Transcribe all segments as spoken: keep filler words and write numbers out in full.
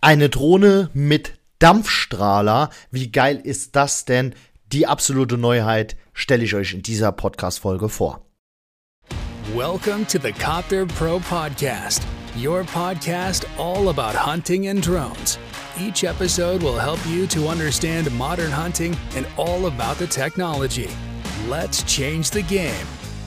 Eine Drohne mit Dampfstrahler. Wie geil ist das denn? Die absolute Neuheit stelle ich euch in dieser Podcast-Folge vor. Welcome to the Copter Pro Podcast, your podcast all about hunting and drones. Each episode will help you to understand modern hunting and all about the technology. Let's change the game.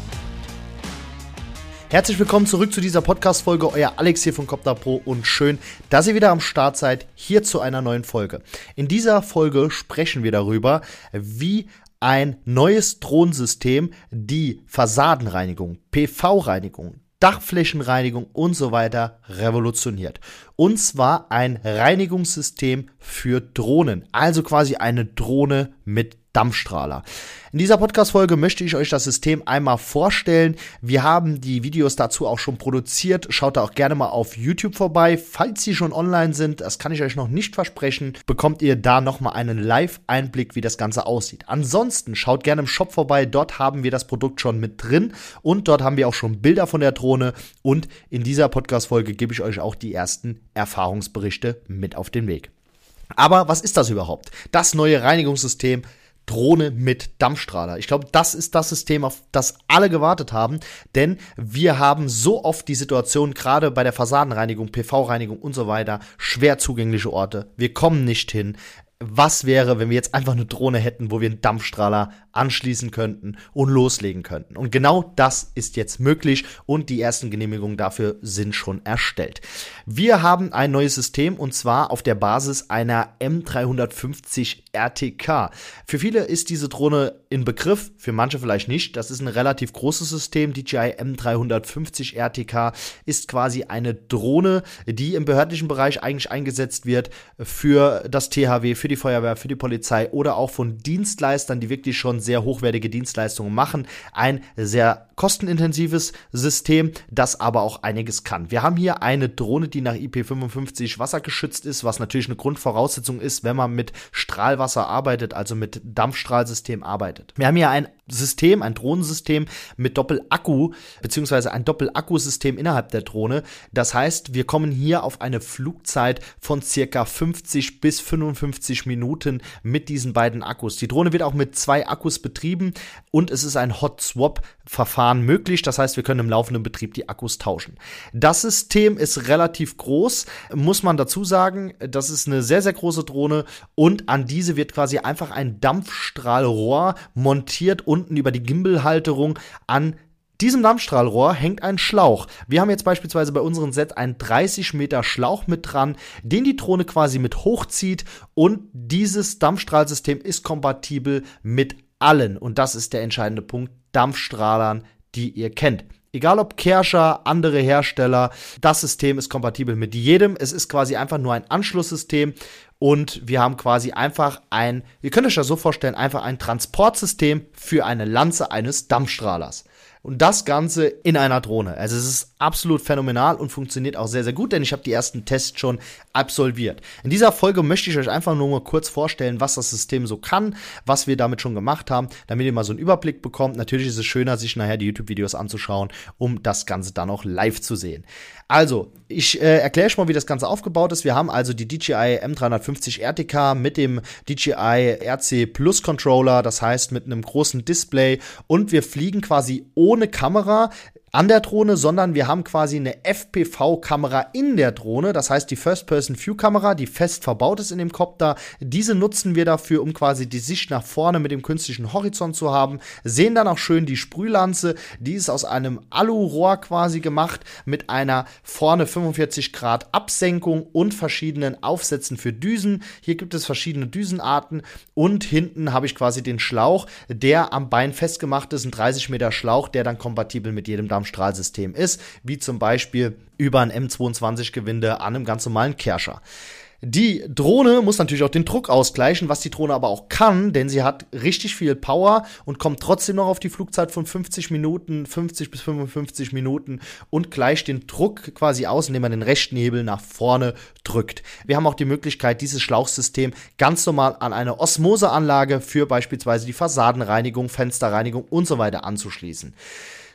Herzlich willkommen zurück zu dieser Podcast-Folge. Euer Alex hier von Copter Pro und schön, dass ihr wieder am Start seid, hier zu einer neuen Folge. In dieser Folge sprechen wir darüber, wie ein neues Drohnensystem die Fassadenreinigung, P V-Reinigung, Dachflächenreinigung und so weiter revolutioniert. Und zwar ein Reinigungssystem für Drohnen, also quasi eine Drohne mit Dampfstrahler. In dieser Podcast-Folge möchte ich euch das System einmal vorstellen. Wir haben die Videos dazu auch schon produziert. Schaut da auch gerne mal auf YouTube vorbei. Falls sie schon online sind, das kann ich euch noch nicht versprechen, bekommt ihr da nochmal einen Live-Einblick, wie das Ganze aussieht. Ansonsten schaut gerne im Shop vorbei. Dort haben wir das Produkt schon mit drin und dort haben wir auch schon Bilder von der Drohne. Und in dieser Podcast-Folge gebe ich euch auch die ersten Erfahrungsberichte mit auf den Weg. Aber was ist das überhaupt? Das neue Reinigungssystem Drohne mit Dampfstrahler. Ich glaube, das ist das System, auf das alle gewartet haben, denn wir haben so oft die Situation, gerade bei der Fassadenreinigung, P V-Reinigung und so weiter, schwer zugängliche Orte. Wir kommen nicht hin. Was wäre, wenn wir jetzt einfach eine Drohne hätten, wo wir einen Dampfstrahler anschließen könnten und loslegen könnten? Und genau das ist jetzt möglich und die ersten Genehmigungen dafür sind schon erstellt. Wir haben ein neues System und zwar auf der Basis einer M dreihundertfünfzig R T K. Für viele ist diese Drohne in Begriff, für manche vielleicht nicht. Das ist ein relativ großes System. D J I M dreihundertfünfzig R T K ist quasi eine Drohne, die im behördlichen Bereich eigentlich eingesetzt wird für das T H W, für die Feuerwehr, für die Polizei oder auch von Dienstleistern, die wirklich schon sehr hochwertige Dienstleistungen machen. Ein sehr kostenintensives System, das aber auch einiges kann. Wir haben hier eine Drohne, die nach I P fünfundfünfzig wassergeschützt ist, was natürlich eine Grundvoraussetzung ist, wenn man mit Strahlwasser arbeitet, also mit Dampfstrahlsystem arbeitet. Wir haben hier ein System, ein Drohnensystem mit Doppelakku, beziehungsweise ein Doppelakkusystem innerhalb der Drohne. Das heißt, wir kommen hier auf eine Flugzeit von circa fünfzig bis fünfundfünfzig Minuten mit diesen beiden Akkus. Die Drohne wird auch mit zwei Akkus betrieben und es ist ein Hot-Swap-Verfahren möglich. Das heißt, wir können im laufenden Betrieb die Akkus tauschen. Das System ist relativ groß, muss man dazu sagen. Das ist eine sehr, sehr große Drohne und an diese wird quasi einfach ein Dampfstrahlrohr montiert unten über die Gimbal-Halterung. An diesem Dampfstrahlrohr hängt ein Schlauch. Wir haben jetzt beispielsweise bei unserem Set einen dreißig Meter Schlauch mit dran, den die Drohne quasi mit hochzieht und dieses Dampfstrahlsystem ist kompatibel mit allen, und das ist der entscheidende Punkt, Dampfstrahlern, die ihr kennt. Egal ob Kärcher, andere Hersteller, das System ist kompatibel mit jedem. Es ist quasi einfach nur ein Anschlusssystem und wir haben quasi einfach ein, ihr könnt euch das so vorstellen, einfach ein Transportsystem für eine Lanze eines Dampfstrahlers. Und das Ganze in einer Drohne. Also es ist absolut phänomenal und funktioniert auch sehr, sehr gut, denn ich habe die ersten Tests schon absolviert. In dieser Folge möchte ich euch einfach nur mal kurz vorstellen, was das System so kann, was wir damit schon gemacht haben, damit ihr mal so einen Überblick bekommt. Natürlich ist es schöner, sich nachher die YouTube-Videos anzuschauen, um das Ganze dann auch live zu sehen. Also, ich äh, erkläre euch mal, wie das Ganze aufgebaut ist. Wir haben also die D J I M dreihundertfünfzig R T K mit dem D J I R C Plus Controller, das heißt mit einem großen Display, und wir fliegen quasi ohne Kamera an der Drohne, sondern wir haben quasi eine F P V-Kamera in der Drohne, das heißt die First-Person-View-Kamera, die fest verbaut ist in dem Copter. Diese nutzen wir dafür, um quasi die Sicht nach vorne mit dem künstlichen Horizont zu haben. Sehen dann auch schön die Sprühlanze, die ist aus einem Alurohr quasi gemacht, mit einer vorne fünfundvierzig Grad Absenkung und verschiedenen Aufsätzen für Düsen. Hier gibt es verschiedene Düsenarten und hinten habe ich quasi den Schlauch, der am Bein festgemacht ist, ein dreißig Meter Schlauch, der dann kompatibel mit jedem Dampfstrahlsystem ist, wie zum Beispiel über ein M zweiundzwanzig-Gewinde an einem ganz normalen Kärcher. Die Drohne muss natürlich auch den Druck ausgleichen, was die Drohne aber auch kann, denn sie hat richtig viel Power und kommt trotzdem noch auf die Flugzeit von fünfzig Minuten, fünfzig bis fünfundfünfzig Minuten und gleicht den Druck quasi aus, indem man den rechten Hebel nach vorne drückt. Wir haben auch die Möglichkeit, dieses Schlauchsystem ganz normal an eine Osmoseanlage für beispielsweise die Fassadenreinigung, Fensterreinigung und so weiter anzuschließen.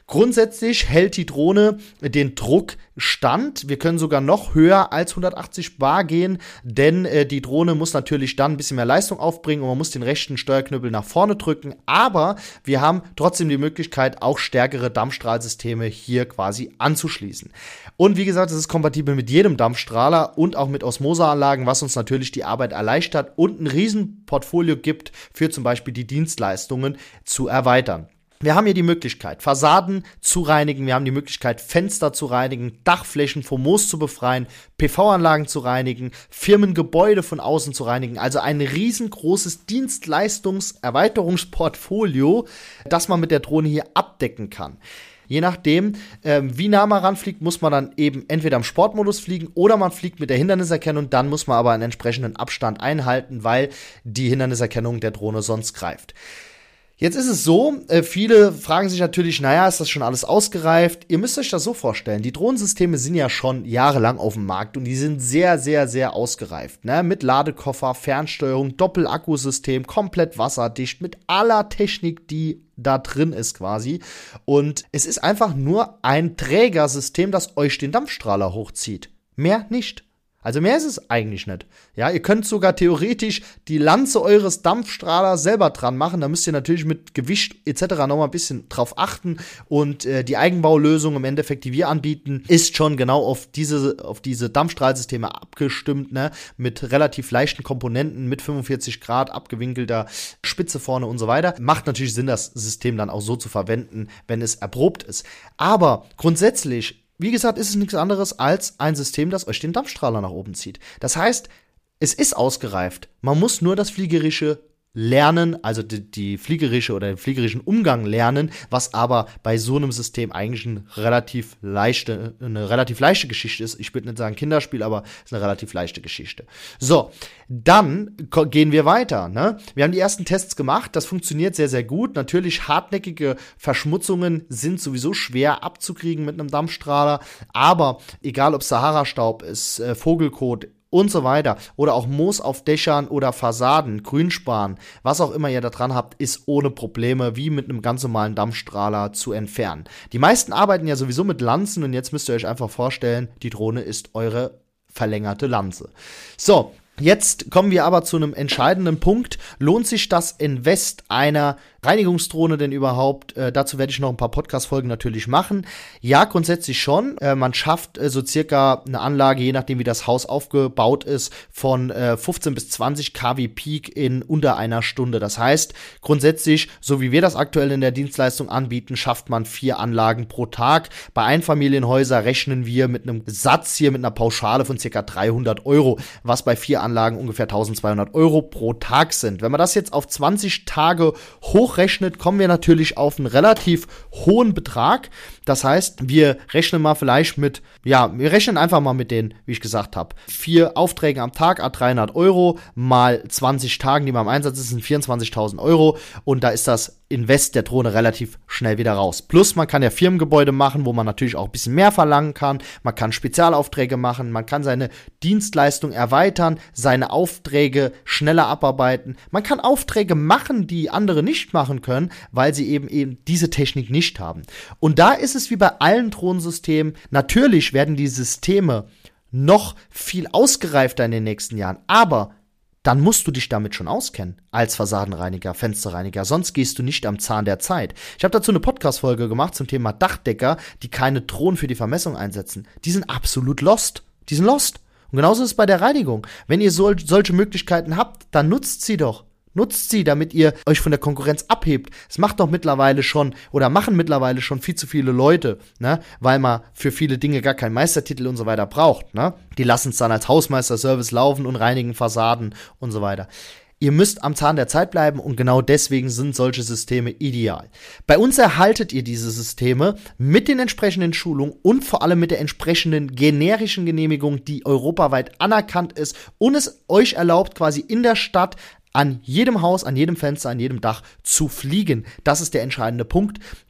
Grundsätzlich hält die Drohne den Druck stand. Wir können sogar noch höher als hundertachtzig Bar gehen, denn äh, die Drohne muss natürlich dann ein bisschen mehr Leistung aufbringen und man muss den rechten Steuerknüppel nach vorne drücken. Aber wir haben trotzdem die Möglichkeit, auch stärkere Dampfstrahlsysteme hier quasi anzuschließen. Und wie gesagt, es ist kompatibel mit jedem Dampfstrahler und auch mit Osmoseanlagen, was uns natürlich die Arbeit erleichtert und ein Riesenportfolio gibt, für zum Beispiel die Dienstleistungen zu erweitern. Wir haben hier die Möglichkeit, Fassaden zu reinigen, wir haben die Möglichkeit, Fenster zu reinigen, Dachflächen vom Moos zu befreien, P V-Anlagen zu reinigen, Firmengebäude von außen zu reinigen. Also ein riesengroßes Dienstleistungserweiterungsportfolio, das man mit der Drohne hier abdecken kann. Je nachdem, äh, wie nah man ranfliegt, muss man dann eben entweder im Sportmodus fliegen oder man fliegt mit der Hinderniserkennung. Dann muss man aber einen entsprechenden Abstand einhalten, weil die Hinderniserkennung der Drohne sonst greift. Jetzt ist es so, äh, viele fragen sich natürlich, naja, ist das schon alles ausgereift? Ihr müsst euch das so vorstellen, die Drohnensysteme sind ja schon jahrelang auf dem Markt und die sind sehr, sehr, sehr ausgereift, ne? Mit Ladekoffer, Fernsteuerung, Doppelakkusystem, komplett wasserdicht, mit aller Technik, die da drin ist quasi. Und es ist einfach nur ein Trägersystem, das euch den Dampfstrahler hochzieht. Mehr nicht. Also mehr ist es eigentlich nicht. Ja, ihr könnt sogar theoretisch die Lanze eures Dampfstrahlers selber dran machen. Da müsst ihr natürlich mit Gewicht et cetera nochmal ein bisschen drauf achten. Und äh, die Eigenbaulösung im Endeffekt, die wir anbieten, ist schon genau auf diese, auf diese Dampfstrahlsysteme abgestimmt, ne? Mit relativ leichten Komponenten, mit fünfundvierzig Grad abgewinkelter Spitze vorne und so weiter. Macht natürlich Sinn, das System dann auch so zu verwenden, wenn es erprobt ist. Aber grundsätzlich, wie gesagt, ist es nichts anderes als ein System, das euch den Dampfstrahler nach oben zieht. Das heißt, es ist ausgereift. Man muss nur das fliegerische lernen, also die, die fliegerische oder den fliegerischen Umgang lernen, was aber bei so einem System eigentlich ein relativ leichte, eine relativ leichte Geschichte ist. Ich würde nicht sagen Kinderspiel, aber es ist eine relativ leichte Geschichte. So, dann gehen wir weiter, ne? Wir haben die ersten Tests gemacht, das funktioniert sehr, sehr gut. Natürlich, hartnäckige Verschmutzungen sind sowieso schwer abzukriegen mit einem Dampfstrahler, aber egal ob Sahara-Staub ist, äh, Vogelkot und so weiter, oder auch Moos auf Dächern oder Fassaden, Grünspan, was auch immer ihr da dran habt, ist ohne Probleme wie mit einem ganz normalen Dampfstrahler zu entfernen. Die meisten arbeiten ja sowieso mit Lanzen und jetzt müsst ihr euch einfach vorstellen, die Drohne ist eure verlängerte Lanze. So, jetzt kommen wir aber zu einem entscheidenden Punkt. Lohnt sich das Invest einer Reinigungsdrohne denn überhaupt? Äh, dazu werde ich noch ein paar Podcast-Folgen natürlich machen. Ja, grundsätzlich schon. Äh, man schafft äh, so circa eine Anlage, je nachdem wie das Haus aufgebaut ist, von äh, fünfzehn bis zwanzig Kilowatt Peak in unter einer Stunde. Das heißt, grundsätzlich, so wie wir das aktuell in der Dienstleistung anbieten, schafft man vier Anlagen pro Tag. Bei Einfamilienhäusern rechnen wir mit einem Satz hier mit einer Pauschale von circa dreihundert Euro, was bei vier Anlagen ungefähr eintausendzweihundert Euro pro Tag sind. Wenn man das jetzt auf zwanzig Tage hochrechnet, kommen wir natürlich auf einen relativ hohen Betrag. Das heißt, wir rechnen mal vielleicht mit, ja, wir rechnen einfach mal mit den, wie ich gesagt habe, vier Aufträgen am Tag, à dreihundert Euro, mal zwanzig Tagen, die man im Einsatz ist, sind vierundzwanzigtausend Euro. Und da ist das Invest der Drohne relativ schnell wieder raus. Plus, man kann ja Firmengebäude machen, wo man natürlich auch ein bisschen mehr verlangen kann. Man kann Spezialaufträge machen, man kann seine Dienstleistung erweitern, seine Aufträge schneller abarbeiten. Man kann Aufträge machen, die andere nicht machen können, weil sie eben eben diese Technik nicht haben. Und da ist es wie bei allen Drohnensystemen, natürlich werden die Systeme noch viel ausgereifter in den nächsten Jahren, aber dann musst du dich damit schon auskennen, als Fassadenreiniger, Fensterreiniger, sonst gehst du nicht am Zahn der Zeit. Ich habe dazu eine Podcast-Folge gemacht zum Thema Dachdecker, die keine Drohnen für die Vermessung einsetzen. Die sind absolut lost. Die sind lost. Und genauso ist es bei der Reinigung. Wenn ihr sol- solche Möglichkeiten habt, dann nutzt sie doch. Nutzt sie, damit ihr euch von der Konkurrenz abhebt. Es macht doch mittlerweile schon, oder machen mittlerweile schon viel zu viele Leute, ne, weil man für viele Dinge gar keinen Meistertitel und so weiter braucht, ne. Die lassen es dann als Hausmeisterservice laufen und reinigen Fassaden und so weiter. Ihr müsst am Zahn der Zeit bleiben und genau deswegen sind solche Systeme ideal. Bei uns erhaltet ihr diese Systeme mit den entsprechenden Schulungen und vor allem mit der entsprechenden generischen Genehmigung, die europaweit anerkannt ist und es euch erlaubt, quasi in der Stadt an jedem Haus, an jedem Fenster, an jedem Dach zu fliegen. Das ist der entscheidende Punkt.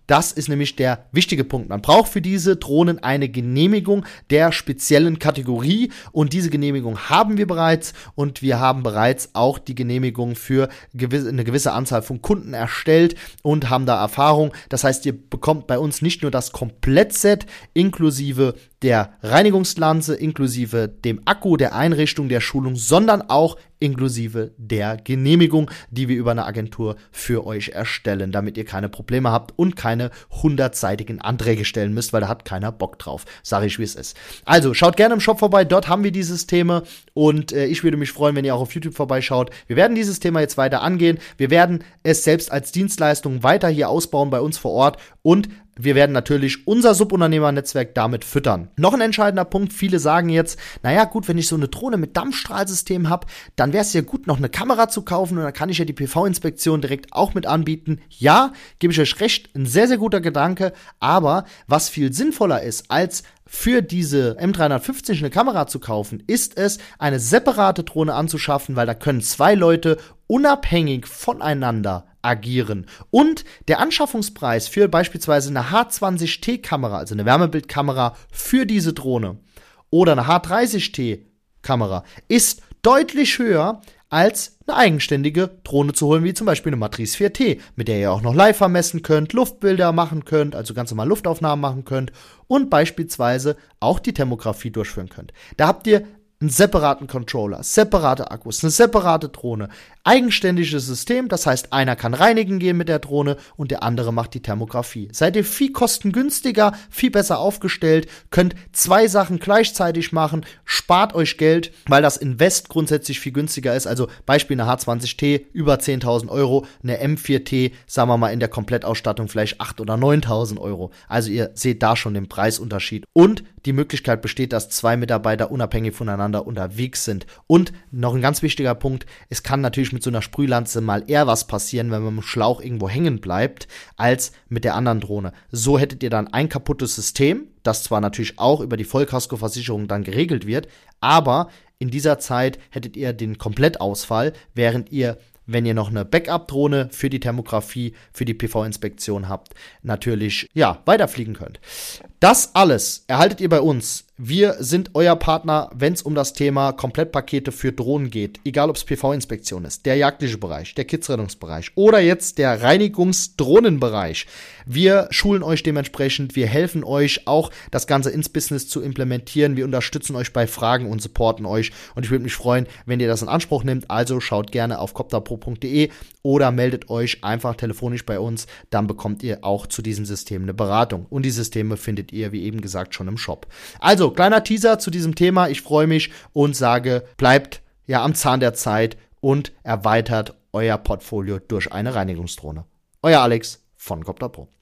Das ist nämlich der wichtige Punkt. Man braucht für diese Drohnen eine Genehmigung der speziellen Kategorie und diese Genehmigung haben wir bereits und wir haben bereits auch die Genehmigung für gewisse, eine gewisse Anzahl von Kunden erstellt und haben da Erfahrung. Das heißt, ihr bekommt bei uns nicht nur das Komplettset inklusive der Reinigungslanze, inklusive dem Akku, der Einrichtung, der Schulung, sondern auch inklusive der Genehmigung, die wir über eine Agentur für euch erstellen, damit ihr keine Probleme habt und keine hundertseitigen Anträge stellen müsst, weil da hat keiner Bock drauf. Sag ich, wie es ist. Also, schaut gerne im Shop vorbei, dort haben wir dieses Thema und äh, ich würde mich freuen, wenn ihr auch auf YouTube vorbeischaut. Wir werden dieses Thema jetzt weiter angehen. Wir werden es selbst als Dienstleistung weiter hier ausbauen bei uns vor Ort und wir werden natürlich unser Subunternehmernetzwerk damit füttern. Noch ein entscheidender Punkt, viele sagen jetzt, naja gut, wenn ich so eine Drohne mit Dampfstrahlsystem habe, dann wäre es ja gut, noch eine Kamera zu kaufen und dann kann ich ja die P V-Inspektion direkt auch mit anbieten. Ja, gebe ich euch recht, ein sehr, sehr guter Gedanke, aber was viel sinnvoller ist, als für diese M dreihundertfünfzig eine Kamera zu kaufen, ist es, eine separate Drohne anzuschaffen, weil da können zwei Leute unabhängig voneinander agieren. Und der Anschaffungspreis für beispielsweise eine H zwanzig T Kamera, also eine Wärmebildkamera für diese Drohne oder eine H dreißig T Kamera, ist deutlich höher als eine eigenständige Drohne zu holen, wie zum Beispiel eine Matrice vier T, mit der ihr auch noch live vermessen könnt, Luftbilder machen könnt, also ganz normal Luftaufnahmen machen könnt und beispielsweise auch die Thermografie durchführen könnt. Da habt ihr einen separaten Controller, separate Akkus, eine separate Drohne, eigenständiges System, das heißt, einer kann reinigen gehen mit der Drohne und der andere macht die Thermografie. Seid ihr viel kostengünstiger, viel besser aufgestellt, könnt zwei Sachen gleichzeitig machen, spart euch Geld, weil das Invest grundsätzlich viel günstiger ist, also Beispiel eine H zwanzig T, über zehntausend Euro, eine M vier T, sagen wir mal in der Komplettausstattung vielleicht achttausend oder neuntausend Euro. Also ihr seht da schon den Preisunterschied und die Möglichkeit besteht, dass zwei Mitarbeiter unabhängig voneinander unterwegs sind. Und noch ein ganz wichtiger Punkt, es kann natürlich mit so einer Sprühlanze mal eher was passieren, wenn man mit dem Schlauch irgendwo hängen bleibt, als mit der anderen Drohne. So hättet ihr dann ein kaputtes System, das zwar natürlich auch über die Vollkaskoversicherung dann geregelt wird, aber in dieser Zeit hättet ihr den Komplettausfall, während ihr, wenn ihr noch eine Backup-Drohne für die Thermografie, für die P V-Inspektion habt, natürlich, ja, weiterfliegen könnt. Das alles erhaltet ihr bei uns. Wir sind euer Partner, wenn es um das Thema Komplettpakete für Drohnen geht. Egal, ob es P V-Inspektion ist, der jagdliche Bereich, der Kidsrettungsbereich oder jetzt der Reinigungsdrohnenbereich. Wir schulen euch dementsprechend, wir helfen euch auch, das Ganze ins Business zu implementieren. Wir unterstützen euch bei Fragen und supporten euch. Und ich würde mich freuen, wenn ihr das in Anspruch nehmt. Also schaut gerne auf copterpro punkt de oder meldet euch einfach telefonisch bei uns. Dann bekommt ihr auch zu diesem System eine Beratung. Und die Systeme findet ihr, wie eben gesagt, schon im Shop. Also, kleiner Teaser zu diesem Thema. Ich freue mich und sage, bleibt ja am Zahn der Zeit und erweitert euer Portfolio durch eine Reinigungsdrohne. Euer Alex von CopterPro.